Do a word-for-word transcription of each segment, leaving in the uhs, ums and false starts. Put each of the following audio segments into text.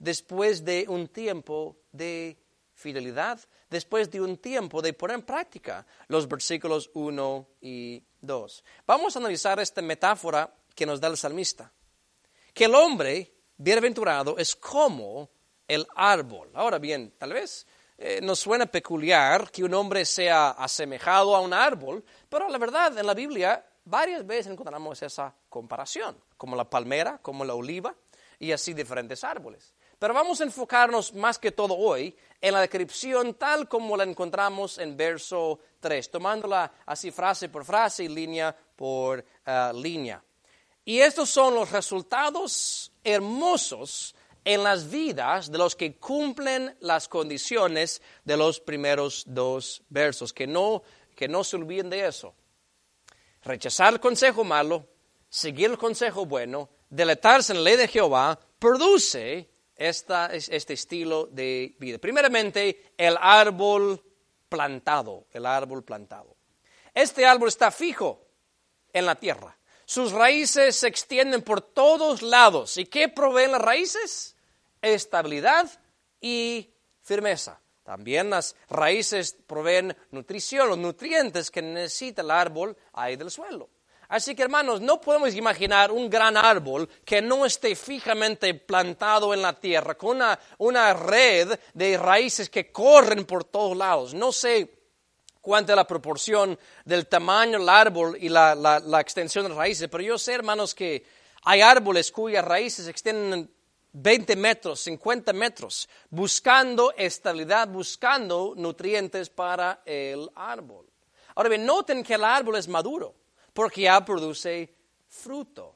después de un tiempo de fidelidad, después de un tiempo de poner en práctica los versículos uno y dos. Vamos a analizar esta metáfora que nos da el salmista, que el hombre bienaventurado es como el árbol. Ahora bien, tal vez eh, nos suena peculiar que un hombre sea asemejado a un árbol, pero la verdad en la Biblia varias veces encontramos esa comparación, como la palmera, como la oliva y así diferentes árboles. Pero vamos a enfocarnos más que todo hoy en la descripción tal como la encontramos en verso tres, tomándola así frase por frase y línea por uh, línea. Y estos son los resultados hermosos en las vidas de los que cumplen las condiciones de los primeros dos versos. Que no, que no se olviden de eso. Rechazar el consejo malo, seguir el consejo bueno, deleitarse en la ley de Jehová, produce esta, este estilo de vida. Primeramente, el árbol plantado, el árbol plantado. Este árbol está fijo en la tierra. Sus raíces se extienden por todos lados. ¿Y qué proveen las raíces? Estabilidad y firmeza. También las raíces proveen nutrición, los nutrientes que necesita el árbol ahí del suelo. Así que, hermanos, no podemos imaginar un gran árbol que no esté fijamente plantado en la tierra, con una, una red de raíces que corren por todos lados. No sé cuánta es la proporción del tamaño del árbol y la, la, la extensión de las raíces, pero yo sé, hermanos, que hay árboles cuyas raíces se extienden veinte metros, cincuenta metros, buscando estabilidad, buscando nutrientes para el árbol. Ahora bien, noten que el árbol es maduro, porque ya produce fruto.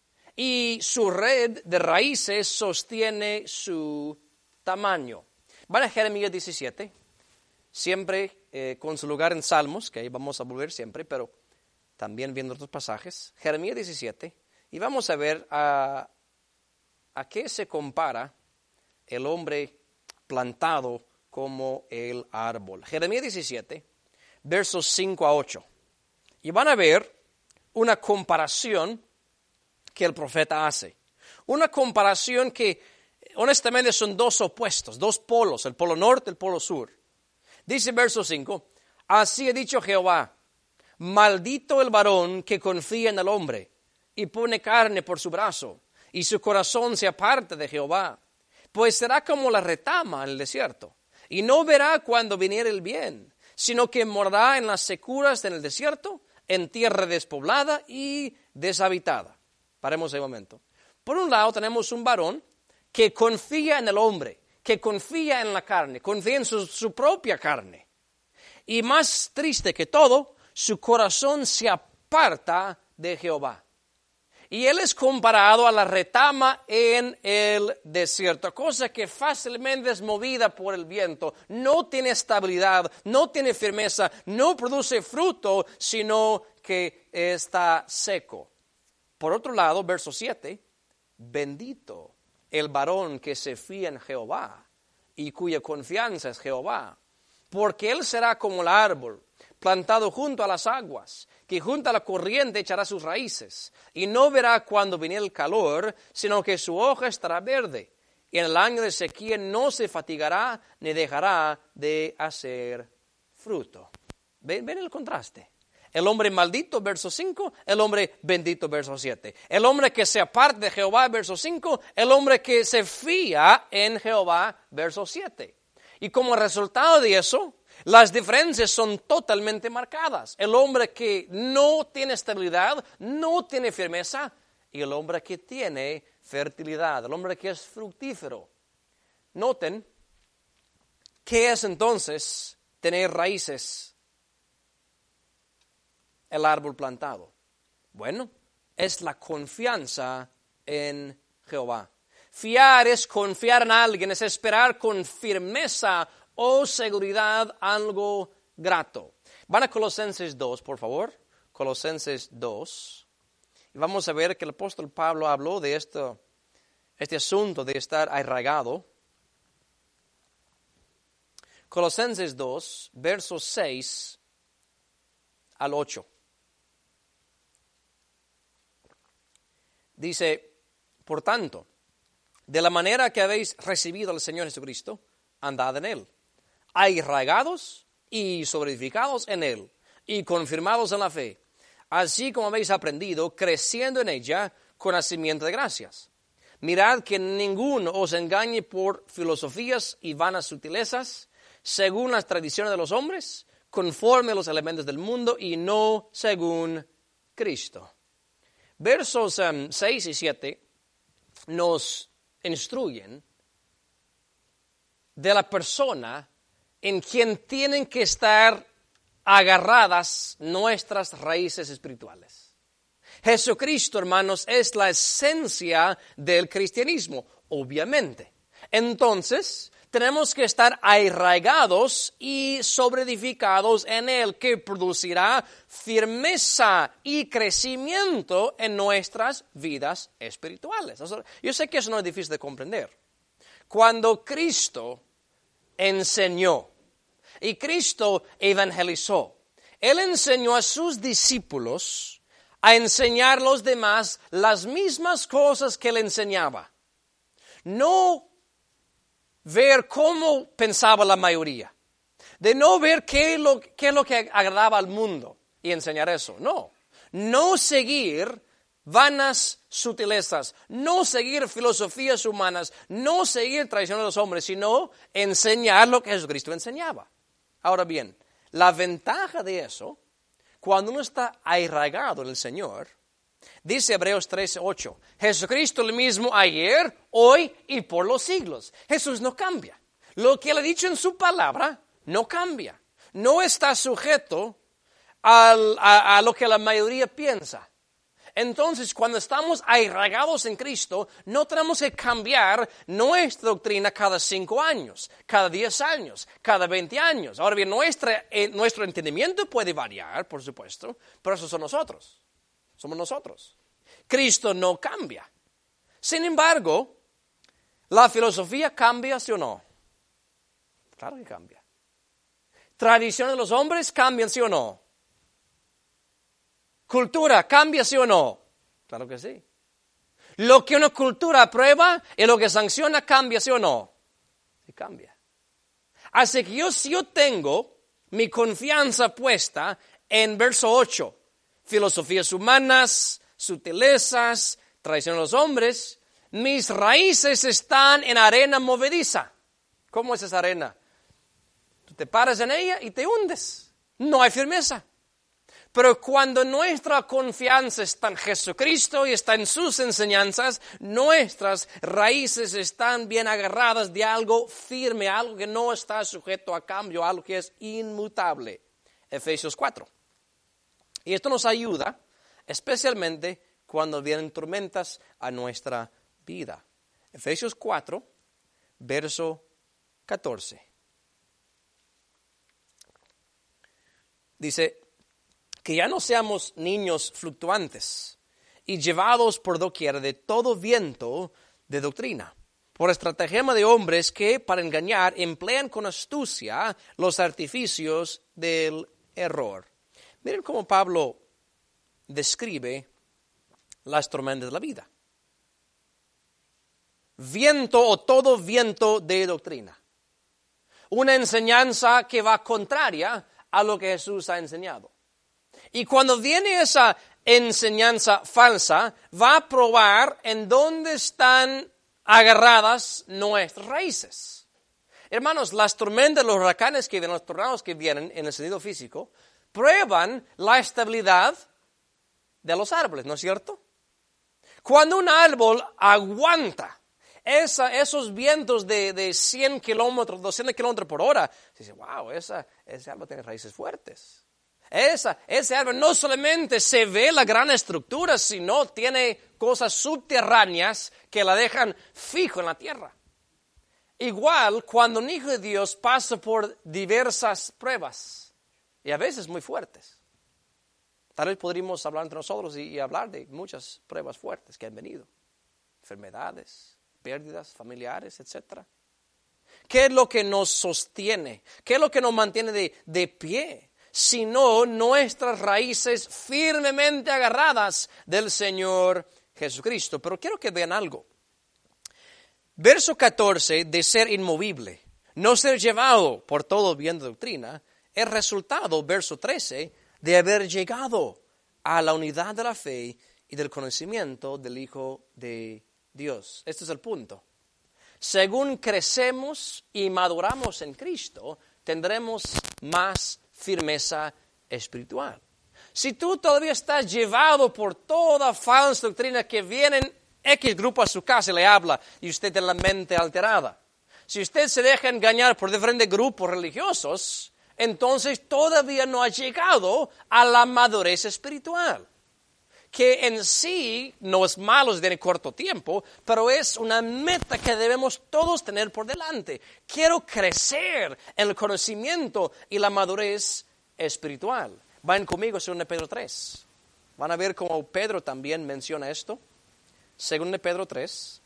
Y su red de raíces sostiene su tamaño. Van a Jeremías diecisiete, siempre eh, con su lugar en Salmos, que ahí vamos a volver siempre, pero también viendo otros pasajes. Jeremías diecisiete, y vamos a ver a, a qué se compara el hombre plantado como el árbol. Jeremías diecisiete, versos cinco a ocho. Y van a ver una comparación que el profeta hace. Una comparación que honestamente son dos opuestos, dos polos, el polo norte y el polo sur. Dice verso cinco, así ha dicho Jehová, maldito el varón que confía en el hombre y pone carne por su brazo y su corazón se aparta de Jehová, pues será como la retama en el desierto y no verá cuando viniere el bien, sino que morará en las securas en el desierto, en tierra despoblada y deshabitada. Paremos un momento. Por un lado tenemos un varón que confía en el hombre, que confía en la carne, confía en su, su propia carne. Y más triste que todo, su corazón se aparta de Jehová. Y él es comparado a la retama en el desierto, cosa que fácilmente es movida por el viento, no tiene estabilidad, no tiene firmeza, no produce fruto, sino que está seco. Por otro lado, verso siete, bendito el varón que se fía en Jehová y cuya confianza es Jehová, porque él será como el árbol plantado junto a las aguas, que junto a la corriente echará sus raíces, y no verá cuando viniere el calor, sino que su hoja estará verde, y en el año de sequía no se fatigará, ni dejará de hacer fruto. ¿Ven, ven el contraste? El hombre maldito, verso cinco, el hombre bendito, verso siete. El hombre que se aparta de Jehová, verso cinco, el hombre que se fía en Jehová, verso siete. Y como resultado de eso, las diferencias son totalmente marcadas. El hombre que no tiene estabilidad, no tiene firmeza, y el hombre que tiene fertilidad, el hombre que es fructífero. Noten, ¿qué es entonces tener raíces? El árbol plantado. Bueno, es la confianza en Jehová. Fiar es confiar en alguien, es esperar con firmeza o seguridad algo grato. Van a Colosenses dos, por favor. Colosenses dos. Y vamos a ver que el apóstol Pablo habló de esto, este asunto de estar arraigado. Colosenses dos, versos seis al ocho. Dice, por tanto, de la manera que habéis recibido al Señor Jesucristo, andad en Él, arraigados y solidificados en Él, y confirmados en la fe, así como habéis aprendido, creciendo en ella con hacimiento de gracias. Mirad que ninguno os engañe por filosofías y vanas sutilezas, según las tradiciones de los hombres, conforme a los elementos del mundo y no según Cristo. Versos um, seis y siete nos instruyen de la persona en quien tienen que estar agarradas nuestras raíces espirituales. Jesucristo, hermanos, es la esencia del cristianismo, obviamente. Entonces, tenemos que estar arraigados y sobreedificados en Él, que producirá firmeza y crecimiento en nuestras vidas espirituales. Yo sé que eso no es difícil de comprender. Cuando Cristo enseñó y Cristo evangelizó, Él enseñó a sus discípulos a enseñar a los demás las mismas cosas que Él enseñaba. No ver cómo pensaba la mayoría, de no ver qué es lo, qué es lo que agradaba al mundo y enseñar eso. No, no seguir vanas sutilezas, no seguir filosofías humanas, no seguir tradiciones de los hombres, sino enseñar lo que Jesucristo enseñaba. Ahora bien, la ventaja de eso, cuando uno está arraigado en el Señor, dice Hebreos trece ocho, Jesucristo el mismo ayer, hoy y por los siglos. Jesús no cambia. Lo que Él ha dicho en su palabra no cambia. No está sujeto al, a, a lo que la mayoría piensa. Entonces, cuando estamos arraigados en Cristo, no tenemos que cambiar nuestra doctrina cada cinco años, cada diez años, cada veinte años. Ahora bien, nuestra, eh, nuestro entendimiento puede variar, por supuesto, pero eso son nosotros. Somos nosotros. Cristo no cambia. Sin embargo, ¿la filosofía cambia, sí o no? Claro que cambia. ¿Tradiciones de los hombres cambian, sí o no? ¿Cultura cambia, sí o no? Claro que sí. ¿Lo que una cultura aprueba y lo que sanciona cambia, sí o no? Sí cambia. Así que yo, si yo tengo mi confianza puesta en verso ocho, filosofías humanas, sutilezas, tradición de los hombres, mis raíces están en arena movediza. ¿Cómo es esa arena? Tú te paras en ella y te hundes. No hay firmeza. Pero cuando nuestra confianza está en Jesucristo y está en sus enseñanzas, nuestras raíces están bien agarradas de algo firme, algo que no está sujeto a cambio, algo que es inmutable. Efesios cuatro. Y esto nos ayuda, especialmente cuando vienen tormentas a nuestra vida. Efesios cuatro, verso catorce. Dice, que ya no seamos niños fluctuantes y llevados por doquier de todo viento de doctrina, por estratagema de hombres que, para engañar, emplean con astucia los artificios del error. Miren cómo Pablo describe las tormentas de la vida. Viento o todo viento de doctrina. Una enseñanza que va contraria a lo que Jesús ha enseñado. Y cuando viene esa enseñanza falsa, va a probar en dónde están agarradas nuestras raíces. Hermanos, las tormentas, los huracanes que vienen, los tornados que vienen en el sentido físico, prueban la estabilidad de los árboles, ¿no es cierto? Cuando un árbol aguanta esa, esos vientos de, de cien kilómetros, doscientos kilómetros por hora, se dice, wow, esa, ese árbol tiene raíces fuertes. Esa, ese árbol no solamente se ve la gran estructura, sino tiene cosas subterráneas que la dejan fijo en la tierra. Igual cuando un hijo de Dios pasa por diversas pruebas, y a veces muy fuertes. Tal vez podríamos hablar entre nosotros y, y hablar de muchas pruebas fuertes que han venido. Enfermedades, pérdidas familiares, etcétera. ¿Qué es lo que nos sostiene? ¿Qué es lo que nos mantiene de, de pie? Sino nuestras raíces firmemente agarradas del Señor Jesucristo. Pero quiero que vean algo. verso catorce de ser inmovible, no ser llevado por todo viento de doctrina, es resultado, verso trece, de haber llegado a la unidad de la fe y del conocimiento del Hijo de Dios. Este es el punto. Según crecemos y maduramos en Cristo, tendremos más firmeza espiritual. Si tú todavía estás llevado por toda falsa doctrina que vienen X grupo a su casa y le habla y usted tiene la mente alterada. Si usted se deja engañar por diferentes grupos religiosos, entonces todavía no ha llegado a la madurez espiritual, que en sí no es malo en corto tiempo, pero es una meta que debemos todos tener por delante. Quiero crecer en el conocimiento y la madurez espiritual. Vayan conmigo a segunda de Pedro tres. Van a ver cómo Pedro también menciona esto. segunda de Pedro tres.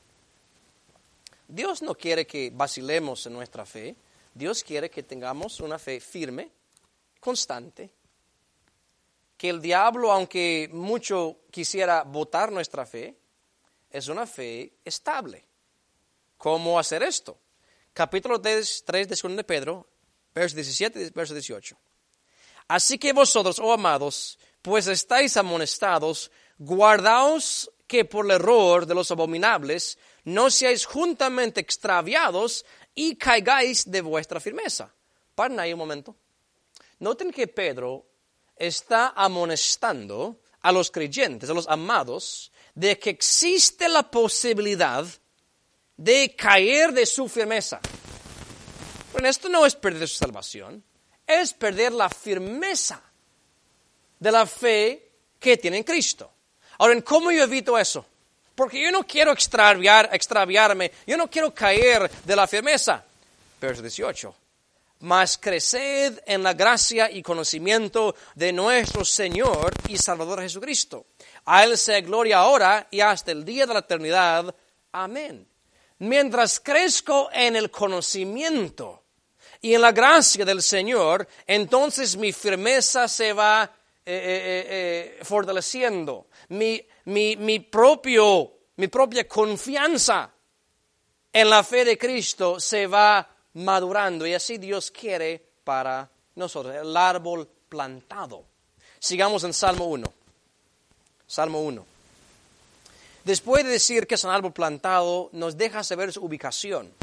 Dios no quiere que vacilemos en nuestra fe. Dios quiere que tengamos una fe firme, constante. Que el diablo, aunque mucho quisiera botar nuestra fe, es una fe estable. ¿Cómo hacer esto? Capítulo tres de segunda de Pedro, verso diecisiete y verso dieciocho. Así que vosotros, oh amados, pues estáis amonestados, guardaos que por el error de los abominables no seáis juntamente extraviados y caigáis de vuestra firmeza. Paren ahí un momento. Noten que Pedro está amonestando a los creyentes, a los amados, de que existe la posibilidad de caer de su firmeza. Pero esto no es perder su salvación, es perder la firmeza de la fe que tiene en Cristo. Ahora, ¿cómo yo evito eso? Porque yo no quiero extraviar, extraviarme, yo no quiero caer de la firmeza. Verso dieciocho. Mas creced en la gracia y conocimiento de nuestro Señor y Salvador Jesucristo. A Él sea gloria ahora y hasta el día de la eternidad. Amén. Mientras crezco en el conocimiento y en la gracia del Señor, entonces mi firmeza se va eh, eh, eh, fortaleciendo. Mi, mi, mi, propio, mi propia confianza en la fe de Cristo se va madurando, y así Dios quiere para nosotros, el árbol plantado. Sigamos en Salmo uno. Salmo uno. Después de decir que es un árbol plantado, nos deja saber su ubicación.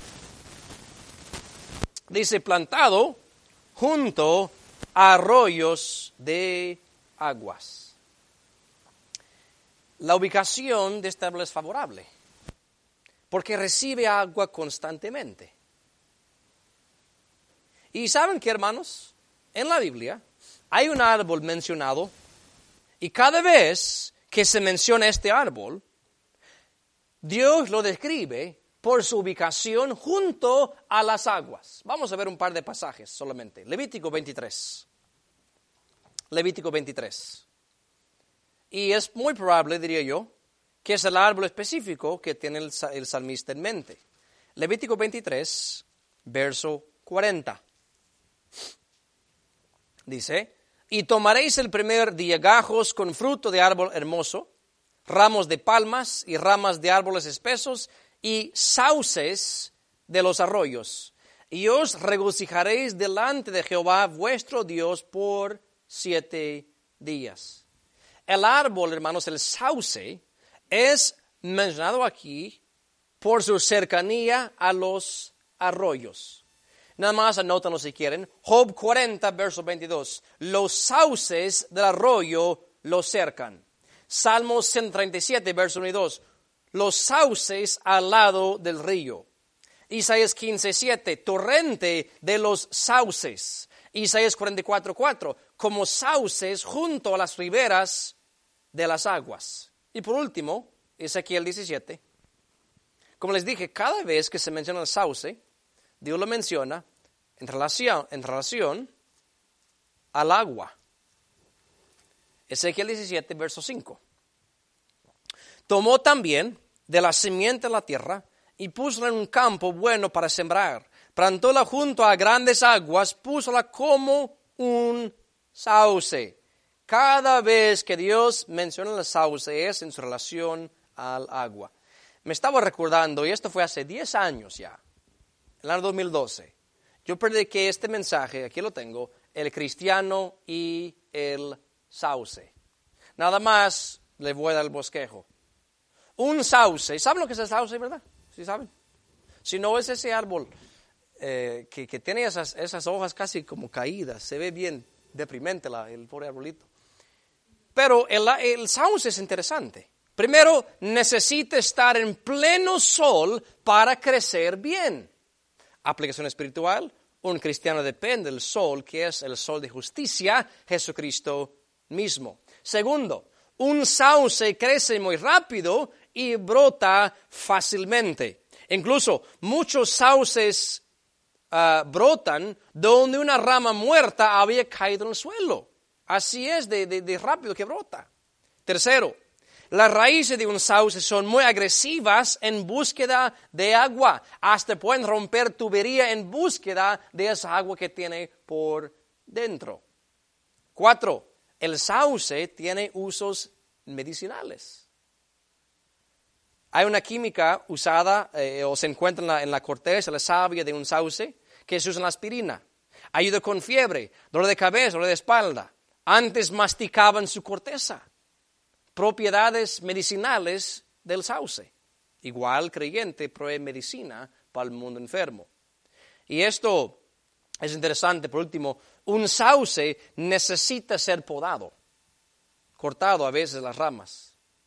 Dice plantado junto a arroyos de aguas. La ubicación de este árbol es favorable, porque recibe agua constantemente. Y ¿saben qué, hermanos? En la Biblia hay un árbol mencionado, y cada vez que se menciona este árbol, Dios lo describe por su ubicación junto a las aguas. Vamos a ver un par de pasajes solamente. Levítico veintitrés. Levítico veintitrés. Y es muy probable, diría yo, que es el árbol específico que tiene el, el salmista en mente. Levítico veintitrés, verso cuarenta. Dice, y tomaréis el primer día gajos con fruto de árbol hermoso, ramos de palmas y ramas de árboles espesos y sauces de los arroyos. Y os regocijaréis delante de Jehová vuestro Dios por siete días. El árbol, hermanos, el sauce, es mencionado aquí por su cercanía a los arroyos. Nada más anótanlo si quieren. Job cuarenta, verso veintidós. Los sauces del arroyo lo cercan. Salmos ciento treinta y siete, verso uno y dos. Los sauces al lado del río. Isaías quince, siete. Torrente de los sauces. Isaías cuarenta y cuatro, cuatro. Como sauces junto a las riberas de las aguas. Y por último, Ezequiel diecisiete. Como les dije, cada vez que se menciona el sauce, Dios lo menciona en relación, en relación al agua. Ezequiel diecisiete, verso cinco. Tomó también de la simiente de la tierra y púsola en un campo bueno para sembrar. Plantóla junto a grandes aguas, púsola como un sauce. Cada vez que Dios menciona el sauce es en su relación al agua. me estaba recordando, y esto fue hace diez años ya, en el año dos mil doce, yo prediqué este mensaje, aquí lo tengo, el cristiano y el sauce. Nada más le voy a dar el bosquejo. Un sauce, ¿saben lo que es el sauce, verdad? ¿Sí saben? Si no es ese árbol eh, que, que tiene esas, esas hojas casi como caídas, se ve bien deprimente la, el pobre arbolito. Pero el, el sauce es interesante. Primero, necesita estar en pleno sol para crecer bien. Aplicación espiritual, un cristiano depende del sol, que es el sol de justicia, Jesucristo mismo. Segundo, un sauce crece muy rápido y brota fácilmente. Incluso muchos sauces uh, brotan donde una rama muerta había caído en el suelo. Así es de, de, de rápido que brota. Tercero, las raíces de un sauce son muy agresivas en búsqueda de agua. Hasta pueden romper tubería en búsqueda de esa agua que tiene por dentro. Cuatro, el sauce tiene usos medicinales. Hay una química usada eh, o se encuentra en la, en la corteza, la savia de un sauce, que se usa en la aspirina. Ayuda con fiebre, dolor de cabeza, dolor de espalda. Antes masticaban su corteza. Propiedades medicinales del sauce. Igual creyente provee medicina para el mundo enfermo. Y esto es interesante. Por último, un sauce necesita ser podado, cortado a veces las ramas.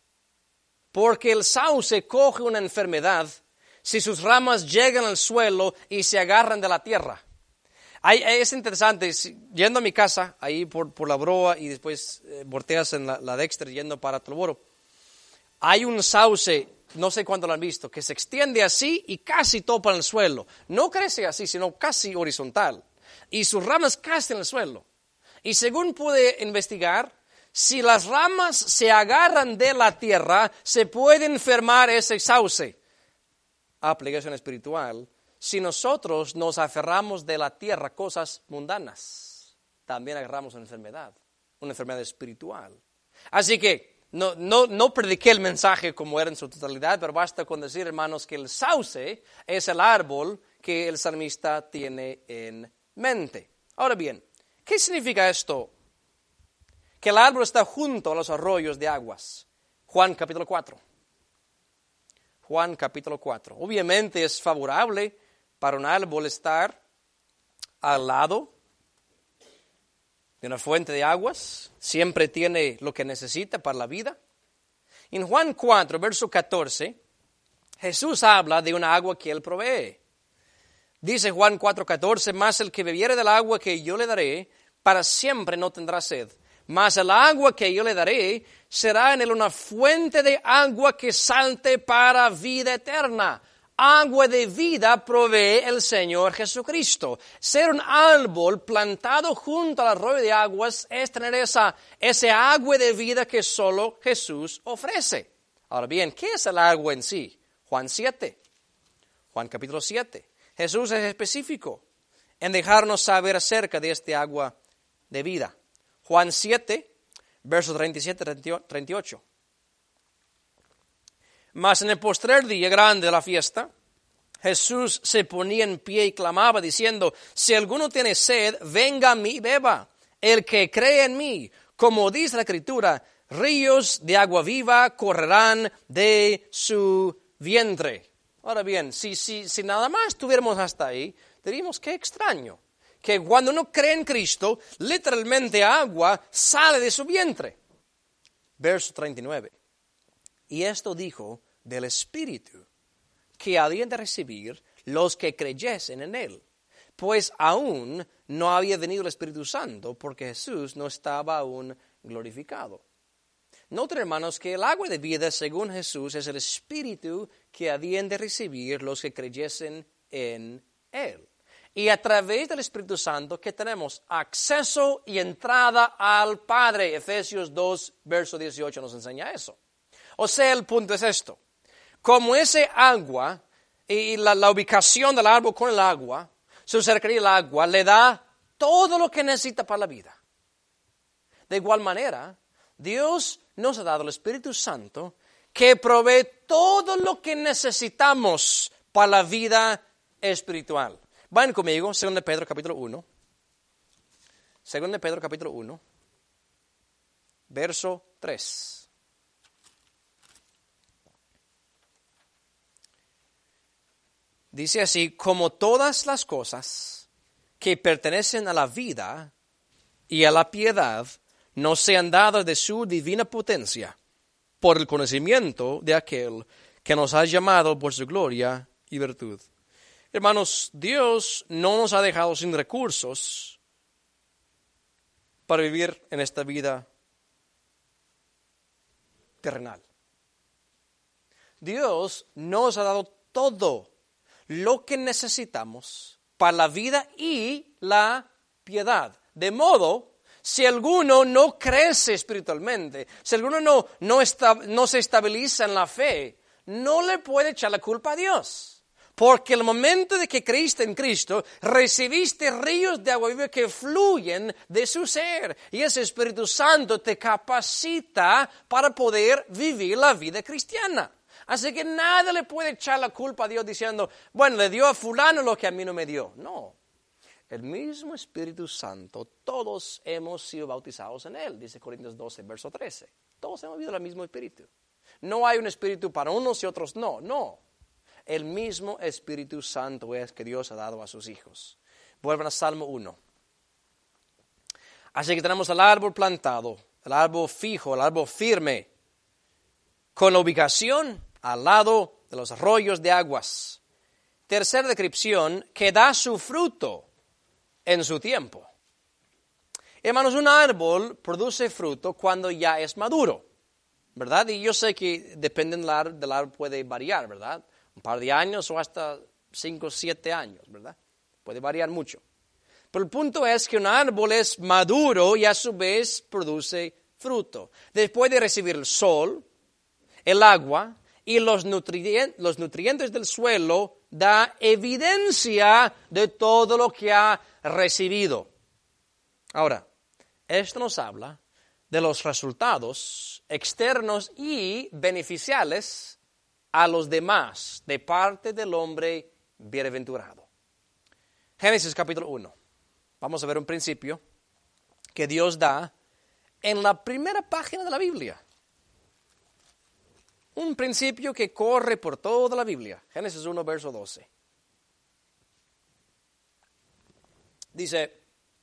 Porque el sauce coge una enfermedad si sus ramas llegan al suelo y se agarran de la tierra. Hay, es interesante, yendo a mi casa, ahí por, por la Broa y después eh, volteas en la, la Dexter yendo para Toloboro, hay un sauce, no sé cuándo lo han visto, que se extiende así y casi topa en el suelo. No crece así, sino casi horizontal. Y sus ramas casi en el suelo. Y según pude investigar, si las ramas se agarran de la tierra, se puede enfermar ese sauce. Aplicación espiritual. Si nosotros nos aferramos de la tierra cosas mundanas, también agarramos una enfermedad, una enfermedad espiritual. Así que no, no, no prediqué el mensaje como era en su totalidad, pero basta con decir, hermanos, que el sauce es el árbol que el salmista tiene en mente. Ahora bien, ¿qué significa esto? Que el árbol está junto a los arroyos de aguas. Juan capítulo cuatro. Juan capítulo cuatro. Obviamente es favorable para un árbol estar al lado de una fuente de aguas. Siempre tiene lo que necesita para la vida. En Juan cuatro, verso catorce, Jesús habla de una agua que Él provee. Dice Juan cuatro, catorce, mas el que bebiere del agua que yo le daré, para siempre no tendrá sed. Mas el agua que yo le daré será en él una fuente de agua que salte para vida eterna. Agua de vida provee el Señor Jesucristo. Ser un árbol plantado junto al arroyo de aguas es tener esa, ese agua de vida que solo Jesús ofrece. Ahora bien, ¿qué es el agua en sí? Juan siete. Juan capítulo siete. Jesús es específico en dejarnos saber acerca de este agua de vida. Juan siete, versos treinta y siete a treinta y ocho. Mas en el postrer día grande de la fiesta, Jesús se ponía en pie y clamaba diciendo, si alguno tiene sed, venga a mí y beba. El que cree en mí, como dice la Escritura, ríos de agua viva correrán de su vientre. Ahora bien, si, si, si nada más tuviéramos hasta ahí, diríamos qué extraño. Que cuando uno cree en Cristo, literalmente agua sale de su vientre. Verso treinta y nueve. Y esto dijo del Espíritu, que habían de recibir los que creyesen en Él. Pues aún no había venido el Espíritu Santo, porque Jesús no estaba aún glorificado. Noten, hermanos, que el agua de vida, según Jesús, es el Espíritu que habían de recibir los que creyesen en Él. Y a través del Espíritu Santo que tenemos acceso y entrada al Padre. Efesios dos, verso dieciocho nos enseña eso. O sea, el punto es esto. Como ese agua y la, la ubicación del árbol con el agua, su cercanía al agua, le da todo lo que necesita para la vida. De igual manera, Dios nos ha dado el Espíritu Santo que provee todo lo que necesitamos para la vida espiritual. Vayan conmigo, segundo de Pedro capítulo uno. segundo de Pedro capítulo uno, verso tres. Dice así: como todas las cosas que pertenecen a la vida y a la piedad nos sean dadas de su divina potencia, por el conocimiento de aquel que nos ha llamado por su gloria y virtud. Hermanos, Dios no nos ha dejado sin recursos para vivir en esta vida terrenal. Dios nos ha dado todo lo que necesitamos para la vida y la piedad. De modo, si alguno no crece espiritualmente, si alguno no, no, está, no se estabiliza en la fe, no le puede echar la culpa a Dios. Porque el momento de que creíste en Cristo, recibiste ríos de agua viva que fluyen de su ser. Y ese Espíritu Santo te capacita para poder vivir la vida cristiana. Así que nadie le puede echar la culpa a Dios diciendo, bueno, le dio a fulano lo que a mí no me dio. No. El mismo Espíritu Santo, todos hemos sido bautizados en Él, dice Corintios doce, verso trece. Todos hemos vivido el mismo Espíritu. No hay un Espíritu para unos y otros no, no. El mismo Espíritu Santo es que Dios ha dado a sus hijos. Vuelvan a Salmo uno. Así que tenemos el árbol plantado, el árbol fijo, el árbol firme, con la ubicación al lado de los arroyos de aguas. Tercera descripción, que da su fruto en su tiempo. Hermanos, un árbol produce fruto cuando ya es maduro, ¿verdad? Y yo sé que depende del árbol, del árbol puede variar, ¿verdad? Un par de años o hasta cinco o siete años, ¿verdad? Puede variar mucho. Pero el punto es que un árbol es maduro y a su vez produce fruto. Después de recibir el sol, el agua y los nutrientes, los nutrientes del suelo, da evidencia de todo lo que ha recibido. Ahora, esto nos habla de los resultados externos y beneficiales a los demás de parte del hombre bienaventurado. Génesis capítulo uno. Vamos a ver un principio que Dios da en la primera página de la Biblia. Un principio que corre por toda la Biblia. Génesis uno, verso doce. Dice,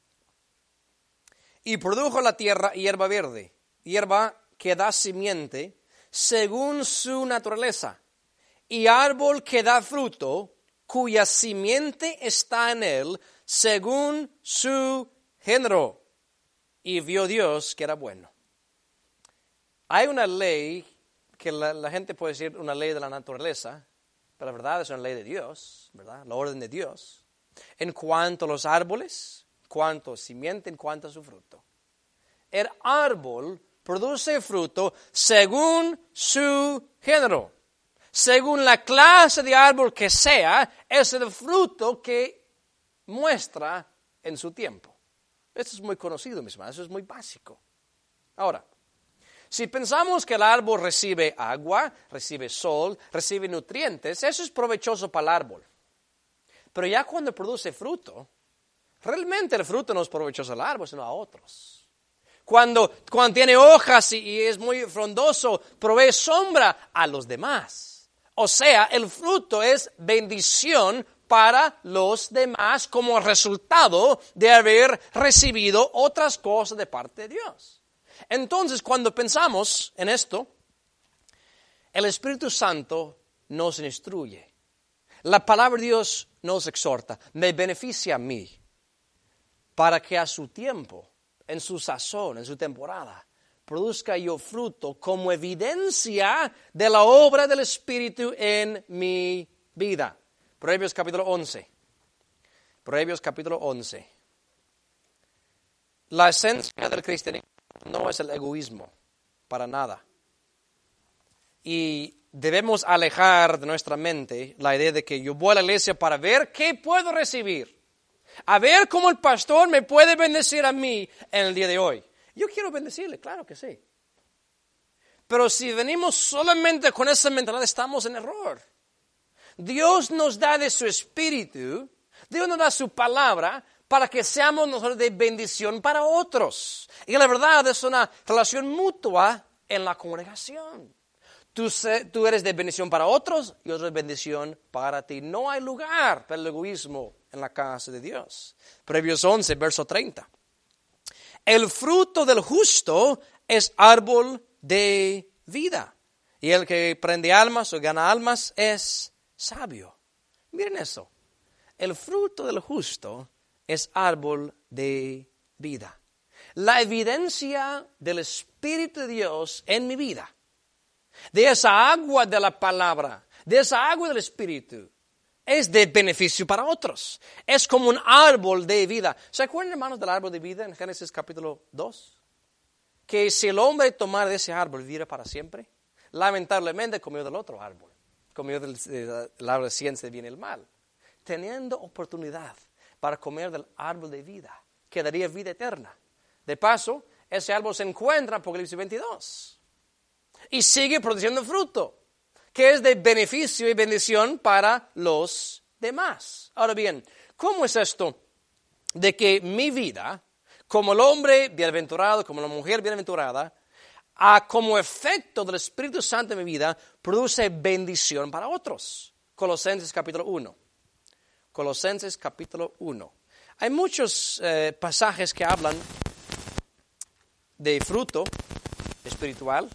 y produjo la tierra hierba verde, hierba que da simiente según su naturaleza, y árbol que da fruto, cuya simiente está en él, según su género. Y vio Dios que era bueno. Hay una ley que la, la gente puede decir una ley de la naturaleza, pero la verdad es una ley de Dios, ¿verdad? La orden de Dios. En cuanto a los árboles, en cuanto a simiente, en cuanto a su fruto. El árbol produce fruto según su género. Según la clase de árbol que sea, es el fruto que muestra en su tiempo. Esto es muy conocido, mis hermanos, eso es muy básico. Ahora, si pensamos que el árbol recibe agua, recibe sol, recibe nutrientes, eso es provechoso para el árbol. Pero ya cuando produce fruto, realmente el fruto no es provechoso al árbol, sino a otros. Cuando, cuando tiene hojas y, y es muy frondoso, provee sombra a los demás. O sea, el fruto es bendición para los demás como resultado de haber recibido otras cosas de parte de Dios. Entonces, cuando pensamos en esto, el Espíritu Santo nos instruye. La palabra de Dios nos exhorta, me beneficia a mí, para que a su tiempo, en su sazón, en su temporada, produzca yo fruto como evidencia de la obra del Espíritu en mi vida. Proverbios capítulo once. Proverbios capítulo once. La esencia del cristianismo no es el egoísmo, para nada. Y debemos alejar de nuestra mente la idea de que yo voy a la iglesia para ver qué puedo recibir. A ver cómo el pastor me puede bendecir a mí en el día de hoy. Yo quiero bendecirle, claro que sí. Pero si venimos solamente con esa mentalidad, estamos en error. Dios nos da de su espíritu, Dios nos da su palabra para que seamos nosotros de bendición para otros. Y la verdad es una relación mutua en la congregación. Tú, se, tú eres de bendición para otros y otros de bendición para ti. No hay lugar para el egoísmo en la casa de Dios. Proverbios once, verso treinta. El fruto del justo es árbol de vida. Y el que prende almas o gana almas es sabio. Miren eso. El fruto del justo es árbol de vida. La evidencia del Espíritu de Dios en mi vida, de esa agua de la palabra, de esa agua del Espíritu, es de beneficio para otros. Es como un árbol de vida. ¿Se acuerdan, hermanos, del árbol de vida en Génesis capítulo dos? Que si el hombre tomara de ese árbol, viviera para siempre. Lamentablemente comió del otro árbol. Comió del, del árbol de ciencia del bien y el mal. Teniendo oportunidad para comer del árbol de vida, que daría vida eterna. De paso, ese árbol se encuentra en Apocalipsis veintidós. Y sigue produciendo fruto, que es de beneficio y bendición para los demás. Ahora bien, ¿cómo es esto de que mi vida, como el hombre bienaventurado, como la mujer bienaventurada, a, como efecto del Espíritu Santo en mi vida, produce bendición para otros? Colosenses capítulo uno. Colosenses capítulo uno. Hay muchos eh, pasajes que hablan de fruto espiritual.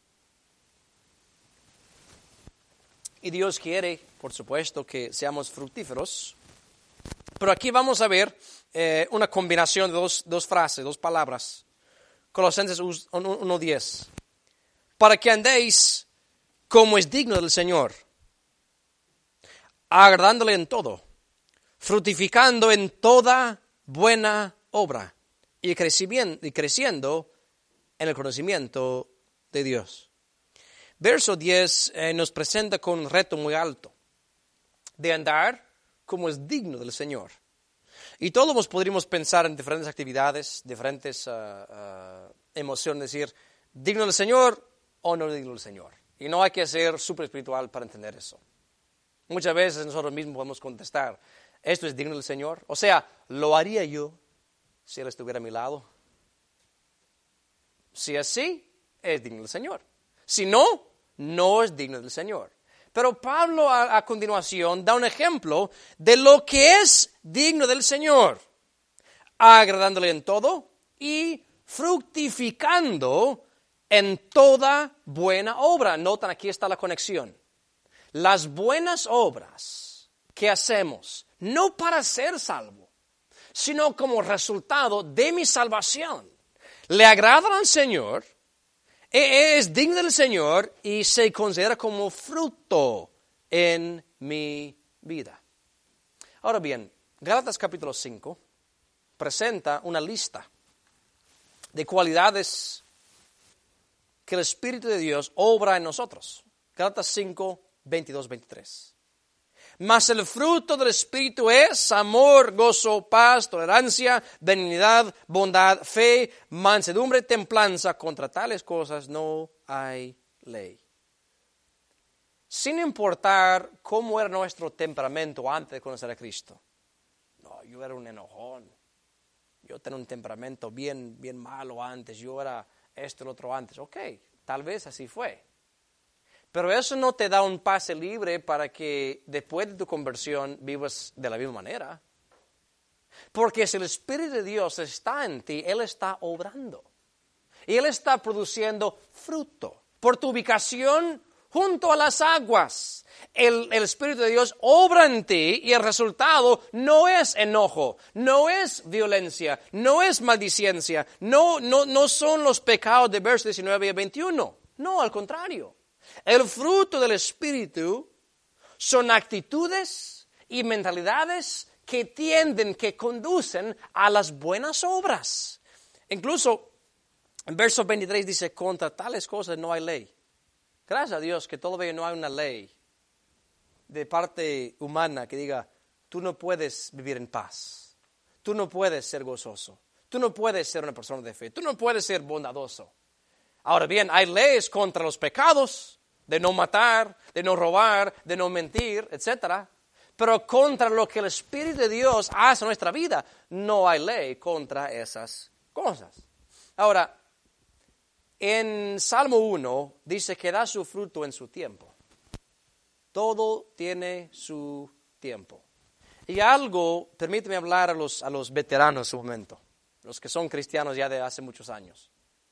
Y Dios quiere, por supuesto, que seamos fructíferos. Pero aquí vamos a ver eh, una combinación de dos, dos frases, dos palabras. Colosenses uno diez. Para que andéis como es digno del Señor, agradándole en todo, fructificando en toda buena obra y creciendo, y creciendo en el conocimiento de Dios. Verso diez eh, nos presenta con un reto muy alto de andar como es digno del Señor. Y todos podríamos pensar en diferentes actividades, diferentes uh, uh, emociones, decir, digno del Señor o no digno del Señor. Y no hay que ser súper espiritual para entender eso. Muchas veces nosotros mismos podemos contestar, ¿esto es digno del Señor? O sea, ¿lo haría yo si Él estuviera a mi lado? Si es así, es digno del Señor. Si no, no es digno del Señor. Pero Pablo a, a continuación da un ejemplo de lo que es digno del Señor, agradándole en todo y fructificando en toda buena obra. Notan, aquí está la conexión. Las buenas obras que hacemos, no para ser salvo, sino como resultado de mi salvación, le agradan al Señor, es digno del Señor y se considera como fruto en mi vida. Ahora bien, Gálatas capítulo cinco presenta una lista de cualidades que el Espíritu de Dios obra en nosotros. Gálatas cinco, veintidós, veintitrés. Mas el fruto del Espíritu es amor, gozo, paz, tolerancia, benignidad, bondad, fe, mansedumbre, templanza. Contra tales cosas no hay ley. Sin importar cómo era nuestro temperamento antes de conocer a Cristo. No, yo era un enojón. Yo tenía un temperamento bien, bien malo antes. Yo era esto y lo otro antes. Ok, tal vez así fue. Pero eso no te da un pase libre para que después de tu conversión vivas de la misma manera. Porque si el Espíritu de Dios está en ti, Él está obrando. Y Él está produciendo fruto. Por tu ubicación junto a las aguas, el, el Espíritu de Dios obra en ti y el resultado no es enojo, no es violencia, no es maldicencia, no, no, no son los pecados de versos diecinueve y veintiuno. No, al contrario. El fruto del Espíritu son actitudes y mentalidades que tienden, que conducen a las buenas obras. Incluso en verso veintitrés dice, contra tales cosas no hay ley. Gracias a Dios que todavía no hay una ley de parte humana que diga, tú no puedes vivir en paz, tú no puedes ser gozoso, tú no puedes ser una persona de fe, tú no puedes ser bondadoso. Ahora bien, hay leyes contra los pecados, de no matar, de no robar, de no mentir, etcétera. Pero contra lo que el Espíritu de Dios hace en nuestra vida, no hay ley contra esas cosas. Ahora, en Salmo uno dice que da su fruto en su tiempo. Todo tiene su tiempo. Y algo, permíteme hablar a los, a los veteranos un momento, los que son cristianos ya de hace muchos años.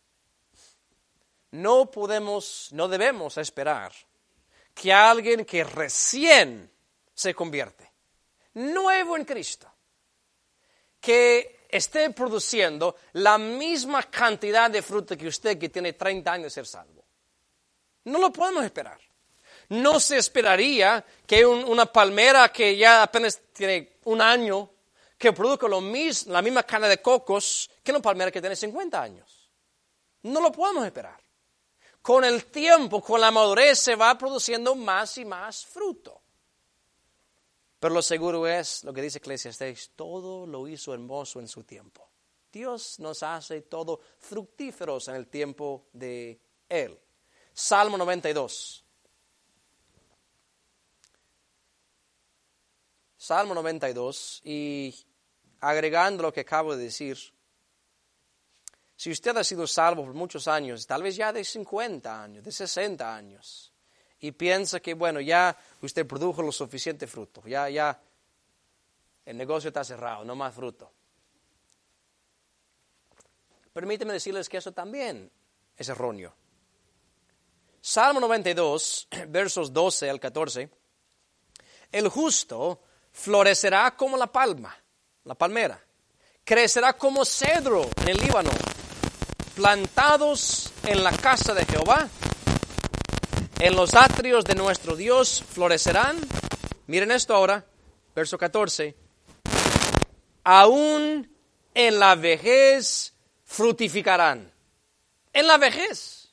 No podemos, no debemos esperar que alguien que recién se convierte, nuevo en Cristo, que esté produciendo la misma cantidad de fruto que usted que tiene treinta años de ser salvo. No lo podemos esperar. No se esperaría que un, una palmera que ya apenas tiene un año, que produzca lo mis, la misma cana de cocos que una palmera que tiene cincuenta años. No lo podemos esperar. Con el tiempo, con la madurez, se va produciendo más y más fruto. Pero lo seguro es, lo que dice Eclesiastés, todo lo hizo hermoso en su tiempo. Dios nos hace todo fructíferos en el tiempo de Él. Salmo noventa y dos. Salmo noventa y dos, y agregando lo que acabo de decir, si usted ha sido salvo por muchos años, tal vez ya de cincuenta años, de sesenta años, y piensa que, bueno, ya usted produjo lo suficiente fruto, ya, ya, el negocio está cerrado, no más fruto. Permíteme decirles que eso también es erróneo. Salmo noventa y dos, versos doce al catorce, el justo florecerá como la palma, la palmera, crecerá como cedro en el Líbano, plantados en la casa de Jehová, en los atrios de nuestro Dios florecerán. Miren esto ahora, verso catorce. Aún en la vejez fructificarán. En la vejez.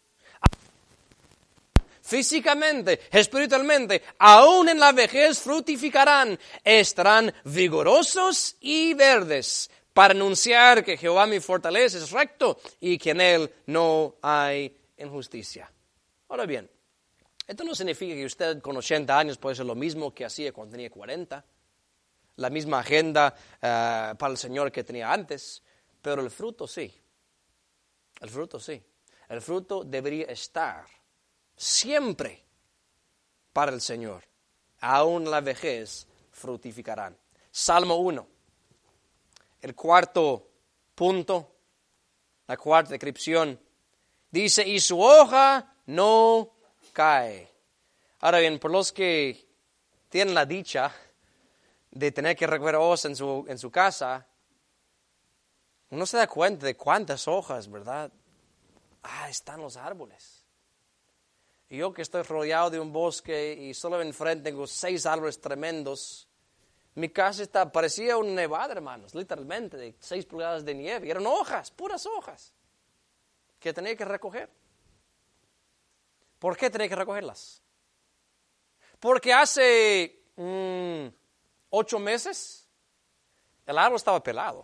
Físicamente, espiritualmente, aún en la vejez fructificarán. Estarán vigorosos y verdes para anunciar que Jehová mi fortaleza es recto y que en él no hay injusticia. Ahora bien, esto no significa que usted con ochenta años puede hacer lo mismo que hacía cuando tenía cuarenta, la misma agenda uh, para el Señor que tenía antes, pero el fruto sí, el fruto sí, el fruto debería estar siempre para el Señor, aún la vejez fructificarán. Salmo uno, el cuarto punto, la cuarta descripción, dice, y su hoja no cae. Ahora bien, por los que tienen la dicha de tener que recoger hojas en su, en su casa, uno se da cuenta de cuántas hojas, ¿verdad? Ah, están los árboles. Y yo que estoy rodeado de un bosque y solo enfrente tengo seis árboles tremendos, mi casa está, parecía un nevada, hermanos, literalmente, de seis pulgadas de nieve. Y eran hojas, puras hojas, que tenía que recoger. ¿Por qué tenía que recogerlas? Porque hace mmm, ocho meses el árbol estaba pelado.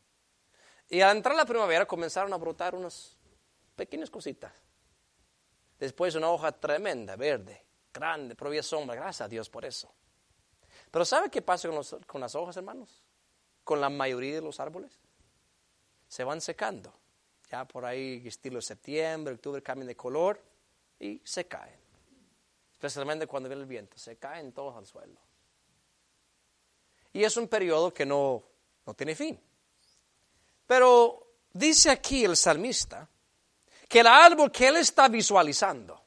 Y al entrar la primavera comenzaron a brotar unas pequeñas cositas. Después una hoja tremenda, verde, grande, provía sombra. Gracias a Dios por eso. Pero ¿sabe qué pasa con, los, con las hojas, hermanos? Con la mayoría de los árboles. Se van secando. Ya por ahí, estilo septiembre, octubre, cambian de color y se caen. Especialmente cuando viene el viento. Se caen todos al suelo. Y es un periodo que no, no tiene fin. Pero dice aquí el salmista que el árbol que él está visualizando,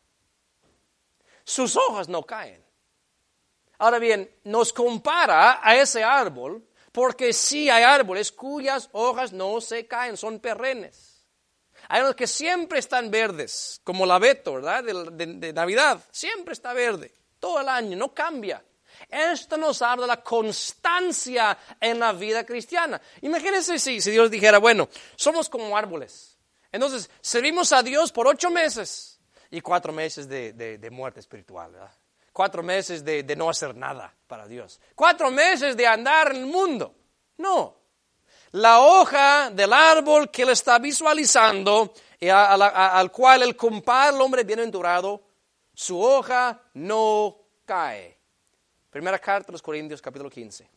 sus hojas no caen. Ahora bien, nos compara a ese árbol porque sí hay árboles cuyas hojas no se caen, son perennes. Hay unos que siempre están verdes, como el abeto, ¿verdad? De, de, de Navidad, siempre está verde, todo el año, no cambia. Esto nos habla de la constancia en la vida cristiana. Imagínense si, si Dios dijera, bueno, somos como árboles. Entonces, servimos a Dios por ocho meses y cuatro meses de, de, de muerte espiritual, ¿verdad? Cuatro meses de, de no hacer nada para Dios. Cuatro meses de andar en el mundo. No. La hoja del árbol que él está visualizando y a, a la, a, al cual él compara al hombre bienaventurado, su hoja no cae. Primera carta a los Corintios, capítulo quince.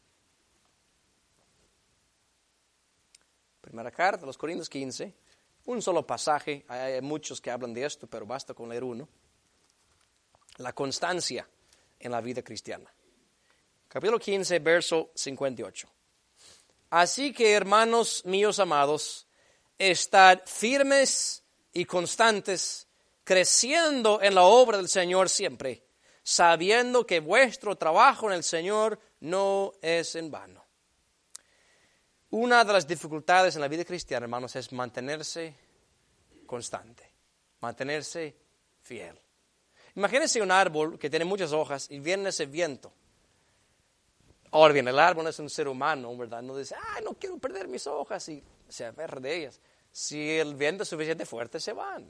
Primera carta a los Corintios quince. Un solo pasaje, hay muchos que hablan de esto, pero basta con leer uno. La constancia en la vida cristiana. Capítulo quince, verso cincuenta y ocho. Así que, hermanos míos amados, estad firmes y constantes, creciendo en la obra del Señor siempre, sabiendo que vuestro trabajo en el Señor no es en vano. Una de las dificultades en la vida cristiana, hermanos, es mantenerse constante, mantenerse fiel. Imagínense un árbol que tiene muchas hojas y viene ese viento. Ahora bien, el árbol no es un ser humano, ¿verdad? No dice, ah, no quiero perder mis hojas y se aferra de ellas. Si el viento es suficiente fuerte, se van.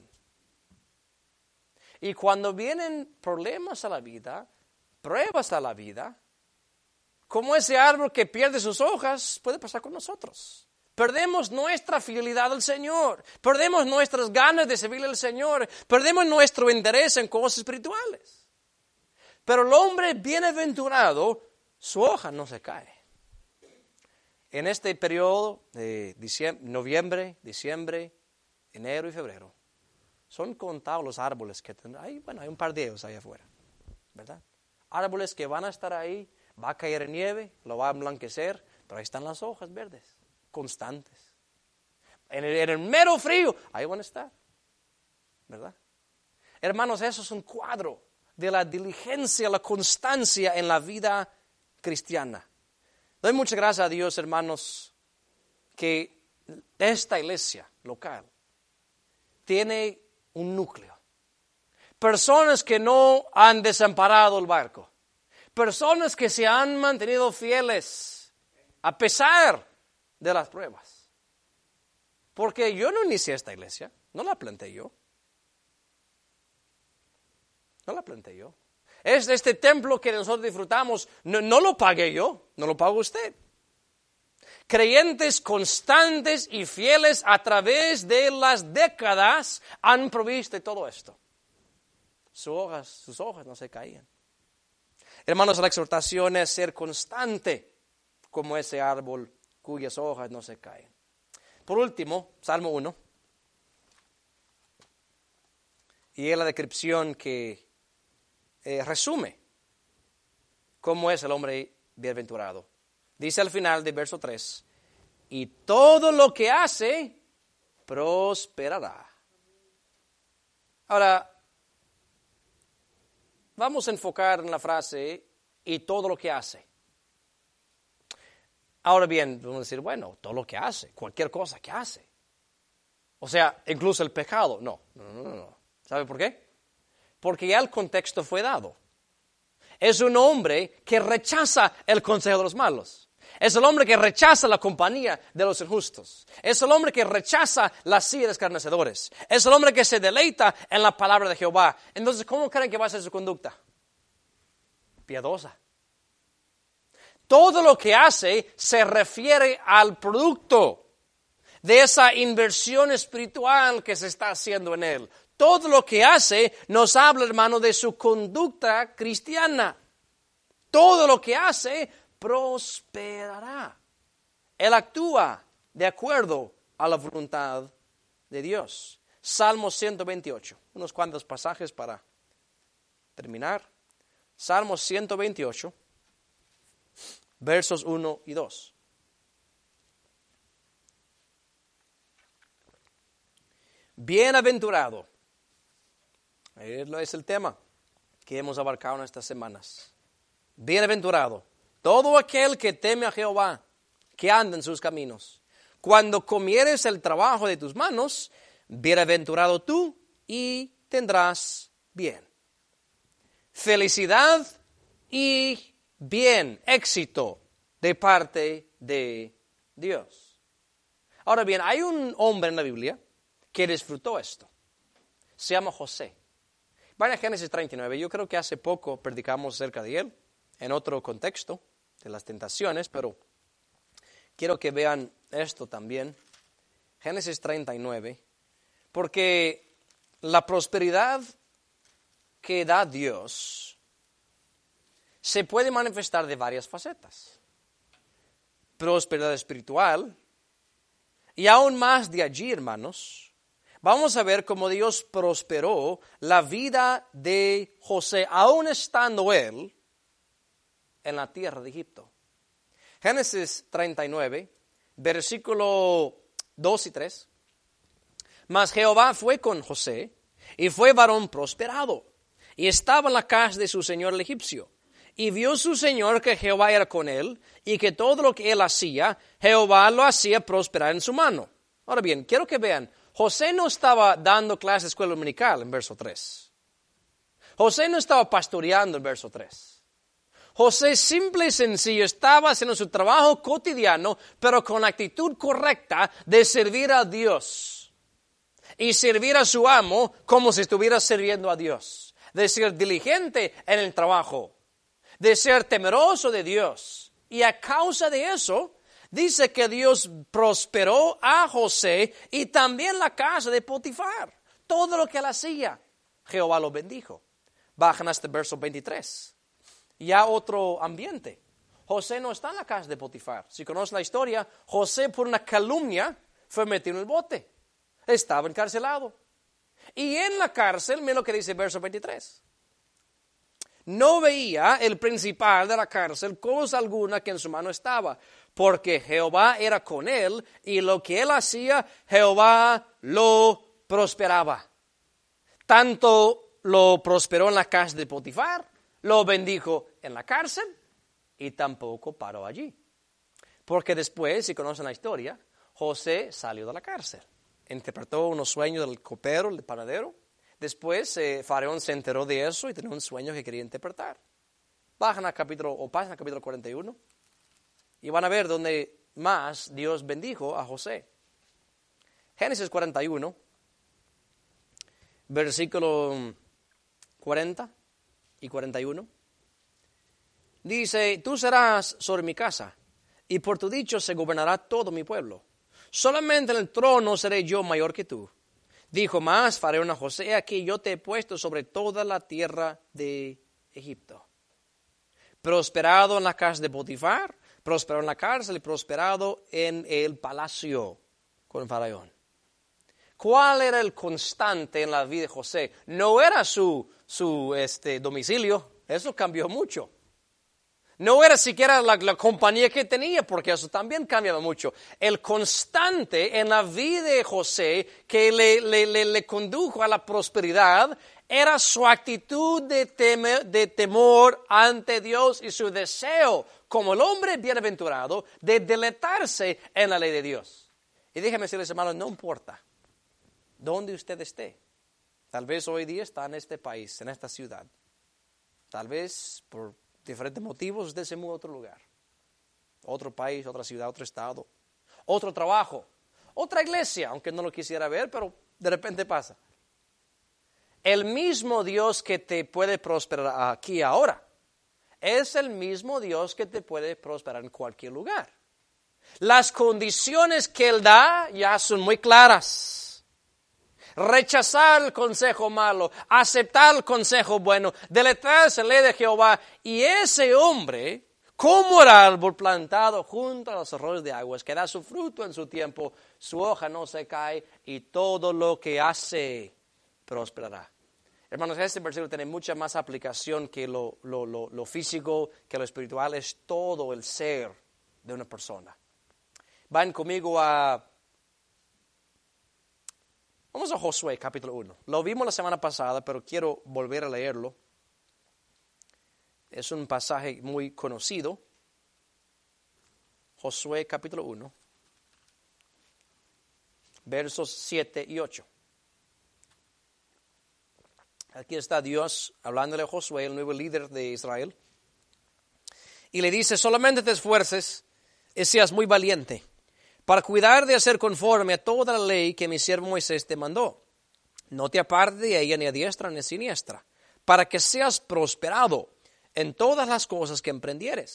Y cuando vienen problemas a la vida, pruebas a la vida, como ese árbol que pierde sus hojas, puede pasar con nosotros. Perdemos nuestra fidelidad al Señor, perdemos nuestras ganas de servirle al Señor, perdemos nuestro interés en cosas espirituales. Pero el hombre bienaventurado, su hoja no se cae. En este periodo de diciembre, noviembre, diciembre, enero y febrero, son contados los árboles que tendrán. Hay, bueno, hay un par de ellos ahí afuera, ¿verdad? Árboles que van a estar ahí, va a caer nieve, lo va a emblanquecer, pero ahí están las hojas verdes, constantes. En el, en el mero frío, ahí van a estar, ¿verdad? Hermanos, eso es un cuadro de la diligencia, la constancia en la vida cristiana. Doy muchas gracias a Dios, hermanos, que esta iglesia local tiene un núcleo. Personas que no han desamparado el barco. Personas que se han mantenido fieles a pesar de las pruebas. Porque yo no inicié esta iglesia, no la planté yo. No la planté yo. Es este templo que nosotros disfrutamos, no, no lo pagué yo, no lo paga usted. Creyentes constantes y fieles a través de las décadas han provisto de todo esto. Sus hojas, sus hojas no se caían. Hermanos, la exhortación es ser constante como ese árbol cuyas hojas no se caen. Por último, Salmo uno. Y es la descripción que eh, resume cómo es el hombre bienaventurado. Dice al final del verso tres, y todo lo que hace prosperará. Ahora, vamos a enfocar en la frase, y todo lo que hace. Ahora bien, vamos a decir, bueno, todo lo que hace, cualquier cosa que hace. O sea, incluso el pecado. No, no, no, no. ¿Sabe por qué? Porque ya el contexto fue dado. Es un hombre que rechaza el consejo de los malos. Es el hombre que rechaza la compañía de los injustos. Es el hombre que rechaza la silla de escarnecedores. Es el hombre que se deleita en la palabra de Jehová. Entonces, ¿cómo creen que va a ser su conducta? Piadosa. Todo lo que hace se refiere al producto de esa inversión espiritual que se está haciendo en él. Todo lo que hace nos habla, hermano, de su conducta cristiana. Todo lo que hace prosperará. Él actúa de acuerdo a la voluntad de Dios. Salmo ciento veintiocho. Unos cuantos pasajes para terminar. Salmo ciento veintiocho, versos uno y dos. Bienaventurado. Es el tema que hemos abarcado en estas semanas. Bienaventurado todo aquel que teme a Jehová, que anda en sus caminos. Cuando comieres el trabajo de tus manos, bienaventurado tú y tendrás bien. Felicidad y bien, éxito de parte de Dios. Ahora bien, hay un hombre en la Biblia que disfrutó esto. Se llama José. Vayan a Génesis treinta y nueve. Yo creo que hace poco predicamos acerca de él, en otro contexto, de las tentaciones, pero quiero que vean esto también. Génesis treinta y nueve. Porque la prosperidad que da Dios se puede manifestar de varias facetas. Prosperidad espiritual. Y aún más de allí, hermanos, vamos a ver cómo Dios prosperó la vida de José, aún estando él en la tierra de Egipto. Génesis treinta y nueve, versículo dos y tres. Mas Jehová fue con José, y fue varón prosperado, y estaba en la casa de su señor el egipcio. Y vio su señor que Jehová era con él, y que todo lo que él hacía, Jehová lo hacía prosperar en su mano. Ahora bien, quiero que vean, José no estaba dando clase de escuela dominical en verso tres. José no estaba pastoreando en verso tres. José simple y sencillo estaba haciendo su trabajo cotidiano, pero con la actitud correcta de servir a Dios. Y servir a su amo como si estuviera sirviendo a Dios. De ser diligente en el trabajo. De ser temeroso de Dios. Y a causa de eso, dice que Dios prosperó a José y también la casa de Potifar. Todo lo que él hacía, Jehová lo bendijo. Bajan hasta el verso veintitrés. Ya otro ambiente. José no está en la casa de Potifar. Si conoces la historia, José por una calumnia fue metido en el bote. Estaba encarcelado. Y en la cárcel, mira lo que dice el verso veintitrés. No veía el principal de la cárcel cosa alguna que en su mano estaba, porque Jehová era con él, y lo que él hacía, Jehová lo prosperaba. Tanto lo prosperó en la casa de Potifar, lo bendijo en la cárcel, y tampoco paró allí. Porque después, si conocen la historia, José salió de la cárcel. Interpretó unos sueños del copero, del panadero. Después, eh, Faraón se enteró de eso y tenía un sueño que quería interpretar. Bajan al capítulo, o pasan al capítulo cuarenta y uno, y van a ver dónde más Dios bendijo a José. Génesis cuarenta y uno, versículo cuarenta y cuarenta y uno. Dice, tú serás sobre mi casa, y por tu dicho se gobernará todo mi pueblo. Solamente en el trono seré yo mayor que tú. Dijo más Faraón a José, aquí yo te he puesto sobre toda la tierra de Egipto. Prosperado en la casa de Potifar, prosperado en la cárcel y prosperado en el palacio con Faraón. ¿Cuál era el constante en la vida de José? No era su, su este, domicilio, eso cambió mucho. No era siquiera la, la compañía que tenía, porque eso también cambiaba mucho. El constante en la vida de José que le, le, le, le condujo a la prosperidad era su actitud de, teme, de temor ante Dios y su deseo, como el hombre bienaventurado, de deleitarse en la ley de Dios. Y déjeme decirles, hermanos, no importa dónde usted esté. Tal vez hoy día está en este país, en esta ciudad. Tal vez por diferentes motivos usted se muda a otro lugar. Otro país, otra ciudad, otro estado. Otro trabajo. Otra iglesia, aunque no lo quisiera ver, pero de repente pasa. El mismo Dios que te puede prosperar aquí ahora es el mismo Dios que te puede prosperar en cualquier lugar. Las condiciones que Él da ya son muy claras. Rechazar el consejo malo, aceptar el consejo bueno, deleitarse en la ley de Jehová. Y ese hombre, como el árbol plantado junto a los arroyos de aguas, que da su fruto en su tiempo, su hoja no se cae y todo lo que hace prosperará. Hermanos, este versículo tiene mucha más aplicación que lo, lo, lo, lo físico, que lo espiritual. Es todo el ser de una persona. Van conmigo a... Vamos a Josué, capítulo uno. Lo vimos la semana pasada, pero quiero volver a leerlo. Es un pasaje muy conocido. Josué, capítulo uno, versos siete y ocho. Aquí está Dios hablándole a Josué, el nuevo líder de Israel. Y le dice, solamente te esfuerces y seas muy valiente, para cuidar de hacer conforme a toda la ley que mi siervo Moisés te mandó. No te apartes de ella ni a diestra ni a siniestra, para que seas prosperado en todas las cosas que emprendieres.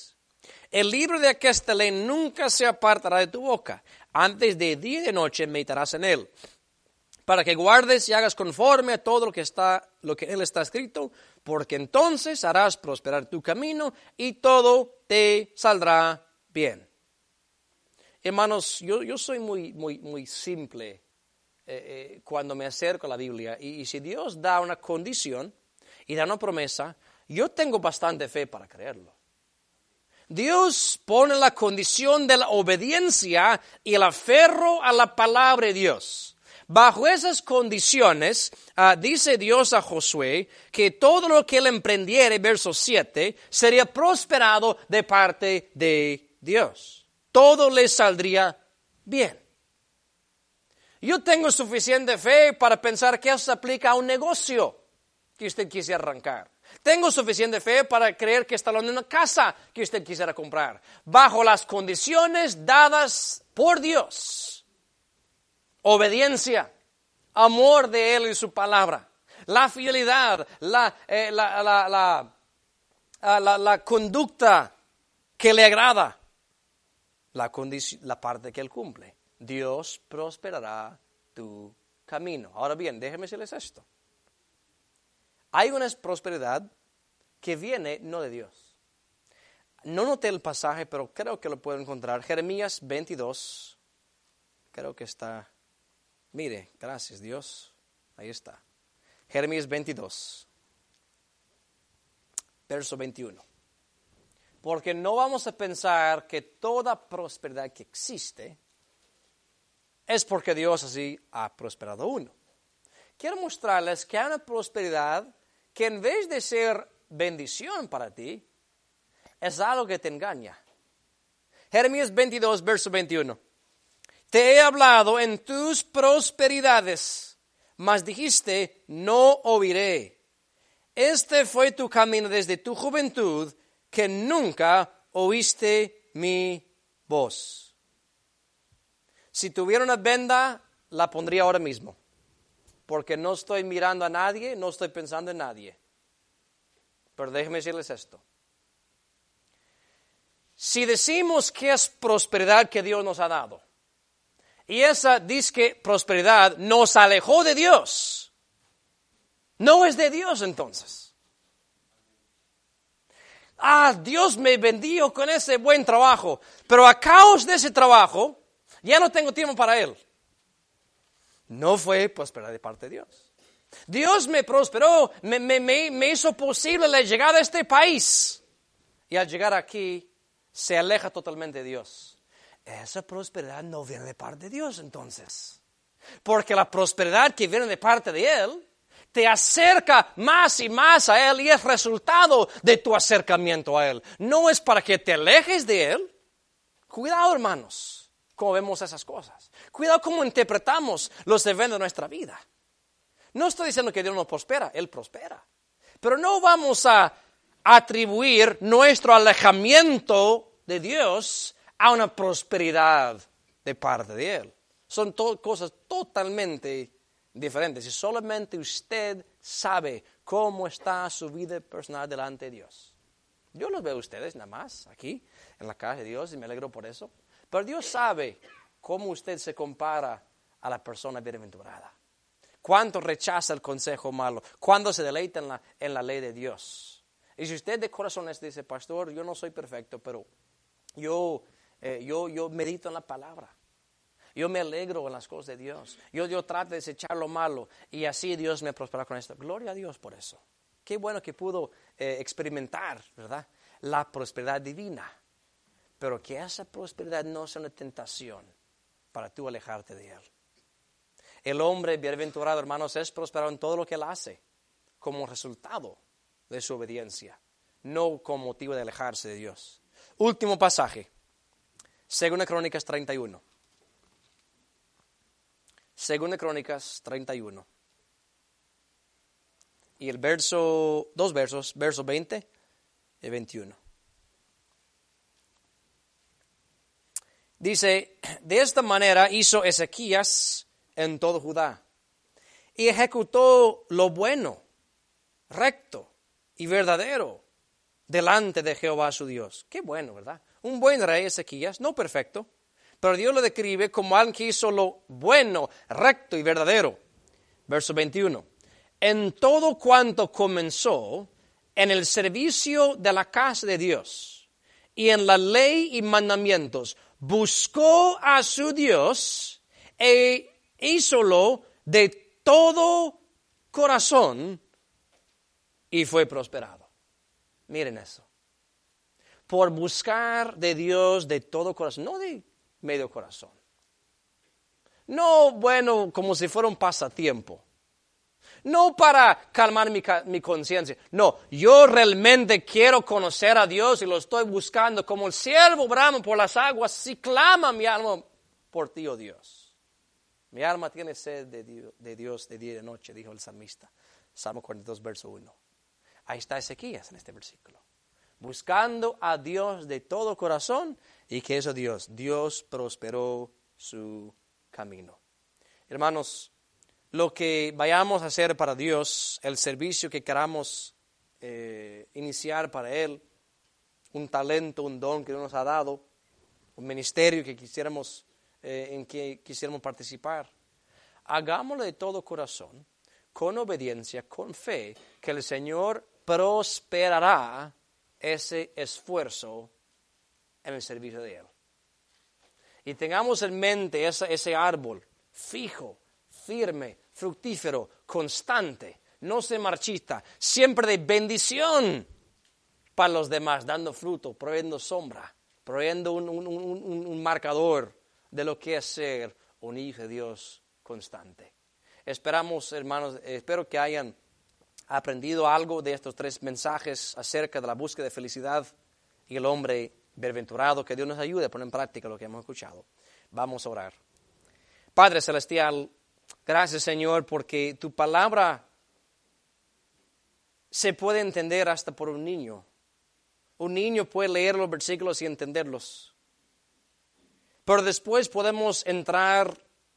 El libro de aquesta ley nunca se apartará de tu boca. Antes de día y de noche meditarás en él, para que guardes y hagas conforme a todo lo que está, lo que en él está escrito, porque entonces harás prosperar tu camino y todo te saldrá bien. Hermanos, yo, yo soy muy, muy, muy simple eh, eh, cuando me acerco a la Biblia. Y, y si Dios da una condición y da una promesa, yo tengo bastante fe para creerlo. Dios pone la condición de la obediencia y el aferro a la palabra de Dios. Bajo esas condiciones, uh, dice Dios a Josué que todo lo que él emprendiere, verso siete, sería prosperado de parte de Dios. Todo le saldría bien. Yo tengo suficiente fe para pensar que eso se aplica a un negocio que usted quisiera arrancar. Tengo suficiente fe para creer que está hablando de una casa que usted quisiera comprar, bajo las condiciones dadas por Dios. Obediencia, amor de Él y su palabra, la fidelidad, la, eh, la, la, la, la, la conducta que le agrada, la, condici- la parte que Él cumple. Dios prosperará tu camino. Ahora bien, déjenme decirles esto. Hay una prosperidad que viene no de Dios. No noté el pasaje, pero creo que lo puedo encontrar. Jeremías veintidós. Creo que está. Mire, gracias Dios. Ahí está. Jeremías veintidós. Verso veintiuno. Porque no vamos a pensar que toda prosperidad que existe es porque Dios así ha prosperado a uno. Quiero mostrarles que hay una prosperidad que en vez de ser bendición para ti, es algo que te engaña. Jeremías veintidós, verso veintiuno. Te he hablado en tus prosperidades, mas dijiste, no oiré. Este fue tu camino desde tu juventud, que nunca oíste mi voz. Si tuviera una venda, la pondría ahora mismo. Porque no estoy mirando a nadie, no estoy pensando en nadie. Pero déjenme decirles esto. Si decimos que es prosperidad que Dios nos ha dado, y esa disque prosperidad nos alejó de Dios, no es de Dios entonces. Ah, Dios me bendijo con ese buen trabajo, pero a causa de ese trabajo, ya no tengo tiempo para Él. No fue prosperidad de parte de Dios. Dios me prosperó, me, me, me, me hizo posible la llegada a este país. Y al llegar aquí, se aleja totalmente de Dios. Esa prosperidad no viene de parte de Dios entonces. Porque la prosperidad que viene de parte de Él, te acerca más y más a Él y es resultado de tu acercamiento a Él. No es para que te alejes de Él. Cuidado, hermanos. Como vemos esas cosas. Cuidado cómo interpretamos los eventos de nuestra vida. No estoy diciendo que Dios no prospera, Él prospera. Pero no vamos a atribuir nuestro alejamiento de Dios a una prosperidad de parte de Él. Son to- cosas totalmente diferentes. Y solamente usted sabe cómo está su vida personal delante de Dios. Yo los veo a ustedes nada más aquí en la casa de Dios y me alegro por eso. Pero Dios sabe cómo usted se compara a la persona bienaventurada. Cuánto rechaza el consejo malo. Cuánto se deleita en la, en la ley de Dios. Y si usted de corazón les dice, pastor, yo no soy perfecto, pero yo, eh, yo, yo medito en la palabra. Yo me alegro en las cosas de Dios. Yo, yo trato de desechar lo malo. Y así Dios me prospera con esto. Gloria a Dios por eso. Qué bueno que pudo eh, experimentar, ¿verdad? La prosperidad divina. Pero que esa prosperidad no sea una tentación para tú alejarte de Él. El hombre bienaventurado, hermanos, es prosperado en todo lo que Él hace como resultado de su obediencia, no como motivo de alejarse de Dios. Último pasaje, Segunda Crónicas treinta y uno. Segunda Crónicas treinta y uno. Y el verso, dos versos, verso veinte y veintiuno. Dice, de esta manera hizo Ezequías en todo Judá y ejecutó lo bueno, recto y verdadero delante de Jehová su Dios. Qué bueno, ¿verdad? Un buen rey, Ezequías, no perfecto, pero Dios lo describe como alguien que hizo lo bueno, recto y verdadero. Verso veintiuno. En todo cuanto comenzó en el servicio de la casa de Dios y en la ley y mandamientos, buscó a su Dios e hízolo de todo corazón y fue prosperado. Miren eso. Por buscar de Dios de todo corazón, no de medio corazón. No, bueno, como si fuera un pasatiempo. No para calmar mi, mi conciencia. No, yo realmente quiero conocer a Dios y lo estoy buscando como el siervo brama por las aguas. Si clama mi alma por ti, oh Dios. Mi alma tiene sed de Dios, de Dios de día y de noche, dijo el salmista. Salmo cuarenta y dos, verso uno. Ahí está Ezequías en este versículo. Buscando a Dios de todo corazón. ¿Y qué hizo Dios? Dios prosperó su camino. Hermanos, lo que vayamos a hacer para Dios, el servicio que queramos eh, iniciar para Él, un talento, un don que Dios nos ha dado, un ministerio que quisiéramos, eh, en que quisiéramos participar, hagámoslo de todo corazón, con obediencia, con fe, que el Señor prosperará ese esfuerzo en el servicio de Él. Y tengamos en mente ese, ese árbol fijo, firme, fructífero, constante, no se marchita, siempre de bendición para los demás, dando fruto, proveyendo sombra, proveyendo un, un, un, un marcador de lo que es ser un hijo de Dios constante. Esperamos, hermanos, espero que hayan aprendido algo de estos tres mensajes acerca de la búsqueda de felicidad y el hombre bienaventurado. Que Dios nos ayude a poner en práctica lo que hemos escuchado. Vamos a orar. Padre Celestial, gracias, Señor, porque tu palabra se puede entender hasta por un niño. Un niño puede leer los versículos y entenderlos. Pero después podemos entrar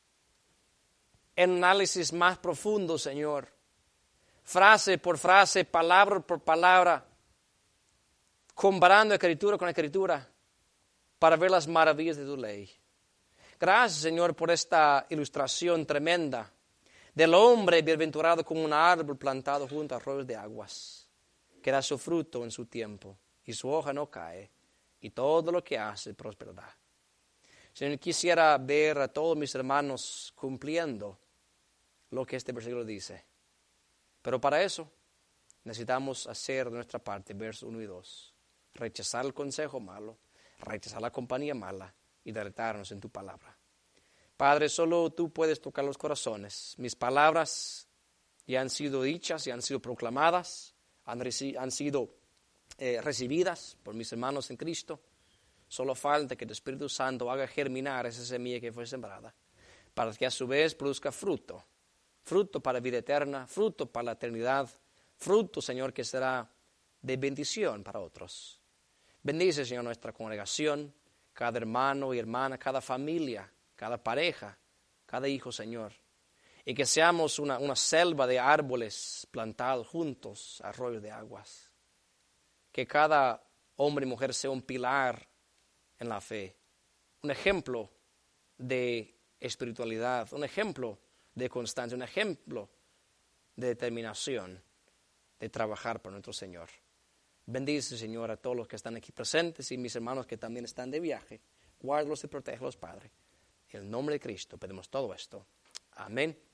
en análisis más profundo, Señor. Frase por frase, palabra por palabra, comparando escritura con escritura, para ver las maravillas de tu ley. Gracias, Señor, por esta ilustración tremenda del hombre bienaventurado como un árbol plantado junto a arroyos de aguas, que da su fruto en su tiempo, y su hoja no cae, y todo lo que hace prosperará. Señor, quisiera ver a todos mis hermanos cumpliendo lo que este versículo dice. Pero para eso necesitamos hacer de nuestra parte, versos uno y dos. Rechazar el consejo malo, rechazar la compañía mala y deleitarnos en tu palabra. Padre, solo tú puedes tocar los corazones. Mis palabras ya han sido dichas, ya han sido proclamadas, han, reci- han sido eh, recibidas por mis hermanos en Cristo. Solo falta que el Espíritu Santo haga germinar esa semilla que fue sembrada, para que a su vez produzca fruto. Fruto para vida eterna, fruto para la eternidad, fruto, Señor, que será de bendición para otros. Bendice, Señor, nuestra congregación, cada hermano y hermana, cada familia, cada pareja, cada hijo, Señor. Y que seamos una, una selva de árboles plantados juntos, arroyos de aguas. Que cada hombre y mujer sea un pilar en la fe, un ejemplo de espiritualidad, un ejemplo de constancia, un ejemplo de determinación de trabajar por nuestro Señor. Bendice, Señor, a todos los que están aquí presentes y mis hermanos que también están de viaje. Guárdalos y protégelos, Padre. En el nombre de Cristo pedimos todo esto. Amén.